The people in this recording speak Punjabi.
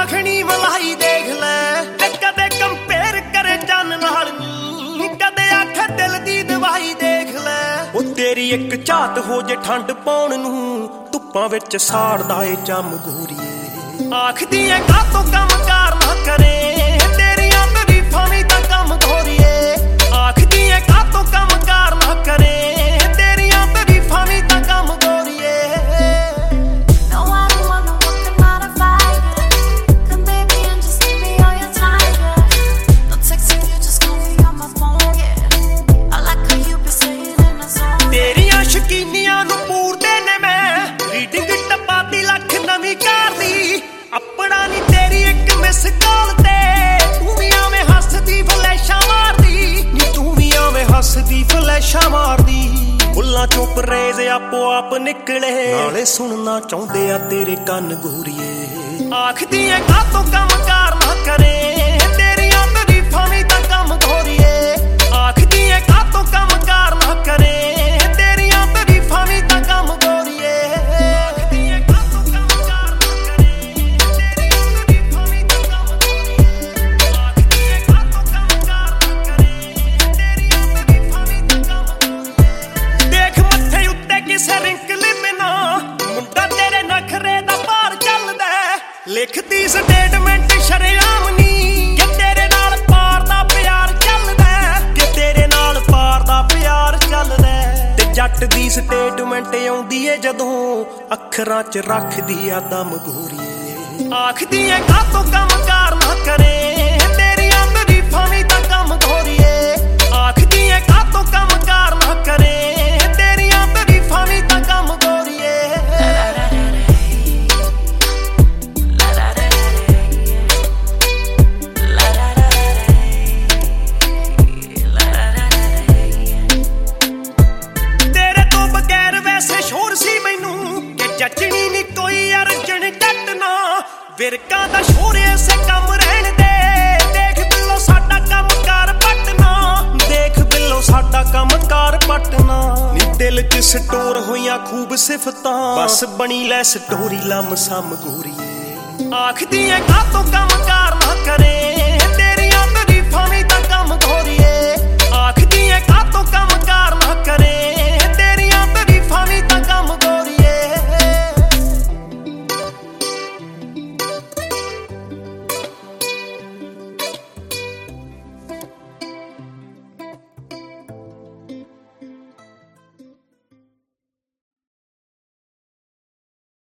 ਮੱਖਣੀ ਮਲਾਈ ਦੇਖ ਲੈ ਤੇ ਕਦੇ ਕੰਪੇਅਰ ਕਰੇ ਚੰਨ ਨਾਲ ਨੀ ਕਦੇ ਆਖੇ ਦਿਲ ਦੀ ਦਵਾਈ ਦੇਖ ਲੈ ਉਹ ਤੇਰੀ ਇੱਕ ਝਾਤ ਹੋ ਜੇ ਠੰਡ ਪਾਉਣ ਨੂੰ ਧੁੱਪਾਂ ਵਿੱਚ ਸਾੜਦਾ ਏ ਚੰਮ ਗੋਰੀਏ ਆਖਦੀ ਐ ਕਾਤੋਂ ਕੰਮ ਕਾਰ ਨਾ ਕਰੇ ਤੇਰੀਆਂ ਤਾਰੀਫਾਂ ਵੀ ਤਾਂ ਕੰਮ ਗੋਰੀਏ ਆਖਦੀ ਐ ਕਾਤੋਂ ਕੰਮ ਕਾਰ ਨਾ ਕਰੇ ਤੇਰੀਆਂ ਤਾਰੀਫਾਂ ਵੀ ਤਾਂ ਕੰਮ ਗੋਰੀਏ ਤੇਰੀਆਂ ਸ਼ਕੀਨੀਆਂ ਨੂੰ ਪੂਰਦੇ ਨੇ ਮੈਂ ਰੀਡਿੰਗ ਟਪਾਤੀ ਲੱਖ ਨਵੀਂ ਕਾਰ ਦੀ ਆਪਣਾ ਨੀ ਤੇਰੀ ਇੱਕ ਮਿਸ ਕਾਲ ਤੇ ਤੂੰ ਵੀ ਆਵੇਂ ਹੱਸਦੀ ਫਲੈਸ਼ਾਂ ਮਾਰਦੀ ਨੀ ਤੂੰ ਵੀ ਆਵੇਂ ਹੱਸਦੀ ਫਲੈਸ਼ਾਂ ਮਾਰਦੀ ਬੁੱਲਾਂ ਚੋਂ ਪਰੇਜ਼ ਆਪੋ ਆਪ ਨਿਕਲੇ ਨਾਲੇ ਸੁਣਨਾ ਚਾਹੁੰਦੇ ਆ ਤੇਰੇ ਕੰਨ ਗੋਰੀਏ ਆਖਦੀ ਐ ਕਾਤੋਂ ਕੰਮ ਕਾਰ ਨਾ ਕਰੇ ਤੇਰੀਆਂ ਤਾਰੀਫਾਂ ਵੀ ਤਾਂ ਕੰਮ ਗੋਰੀਏ ਆਖਦੀ ਐ ਕਾਤੋਂ ਕੰਮ ਕਾਰ ਨਾ ਕਰੇ ਤੇਰੀਆਂ ਤਾਰੀਫਾਂ ਵੀ ਤਾਂ ਕੰਮ ਗੋਰੀਏ ਆਖਦੀ ਐ ਕਾਤੋਂ ਕੰਮ ਕਾਰ ਨਾ ਕਰੇ ਤੇਰੀਆਂ ਤਾਰੀਫਾਂ ਵੀ ਤਾਂ ਕੰਮ ਗੋਰੀਏ ਆਖਦੀ ਐ ਕਾਤੋਂ ਕੰਮ ਕਾਰ ਨਾ ਕਰੇ ਤੇਰੀਆਂ ਤਾਰੀਫਾਂ ਵੀ ਤਾਂ ਕੰਮ ਗੋਰੀਏ ਦੇਖ ਮੱਥੇ ਉੱਤੇ ਕਿਸੇ ਰਿੰਕਲ ਬਿਨਾ ਮੁੰਡਾ ਤੇਰੇ ਨਖਰੇ ਦਾ ਭਾਰ ਚੱਲਦਾ ਲਿਖਦੀ ਸਟੇਟਮੈਂਟ ਸ਼ਰੇਆਮ ਨੀ ਕਿ ਤੇਰੇ ਨਾਲ ਪਾਰ ਦਾ ਪਿਆਰ ਚੱਲਦਾ ਕਿ ਤੇਰੇ ਨਾਲ ਪਾਰ ਦਾ ਪਿਆਰ ਚੱਲਦਾ ਤੇ ਜੱਟ ਦੀ ਸਟੇਟਮੈਂਟ ਆਉਂਦੀ ਏ ਜਦੋਂ ਅੱਖਰਾਂ 'ਚ ਰੱਖਦੀ ਆ ਦਮ ਗੋਰੀਏ ਆਖਦੀ ਏ ਕਾਤੋਂ ਕੰਮ ਕਾਰ ਨਾ ਕਰੇ ਤੇਰੀਆਂ ਤਾਰੀਫਾਂ ਵੀ ਤਾਂ ਕੰਮ ਗੋਰੀਏ ਆਖਦੀ ਏ ਕਾਤੋਂ ਕੰਮ ਕਾਰ ਨਾ ਕਰੇ ਤੇਰੀਆਂ ਤਾਰੀਫਾਂ ਵੀ ਤਾਂ ਕੰਮ ਗੋਰੀਏ ਸ਼ੋਰ ਸੀ ਮੈਨੂੰ ਕਿ ਜੱਚਣੀ ਨੀ ਕੋਈ ਅਰਜਣ ਜੱਟ ਨਾ ਵਿਰਕਾਂ ਦਾ ਸ਼ੋਰ ਐਸੇ ਕੰਮ ਰਹਿਣ ਦੇ ਦੇਖ ਬਿੱਲੋ ਸਾਡਾ ਕੰਮ ਕਾਰ ਪਟਨਾ ਦੇਖ ਬਿੱਲੋ ਸਾਡਾ ਕੰਮ ਕਾਰ ਪਟਨਾ ਨੀ ਦਿਲ 'ਚ ਸਟੋਰ ਹੋਈਆਂ ਖੂਬ ਸਿਫਤਾਂ ਬਸ ਬਣੀ ਲੈ ਸਟੋਰੀ ਲੰਮ ਸਮ ਗੋਰੀਏ ਆਖਦੀ ਐ ਕਾਤੋਂ ਕੰਮ ਕਾਰ ਨਾ ਕਰੇ ਤੇਰੀਆਂ ਤਾਰੀਫਾਂ ਵੀ ਤਾਂ ਕੰਮ ਗੋਰੀਏ ਆਖਦੀ ਐ ਕਾਤੋਂ ਕੰਮ ਕਾਰ ਨਾ ਕਰੇ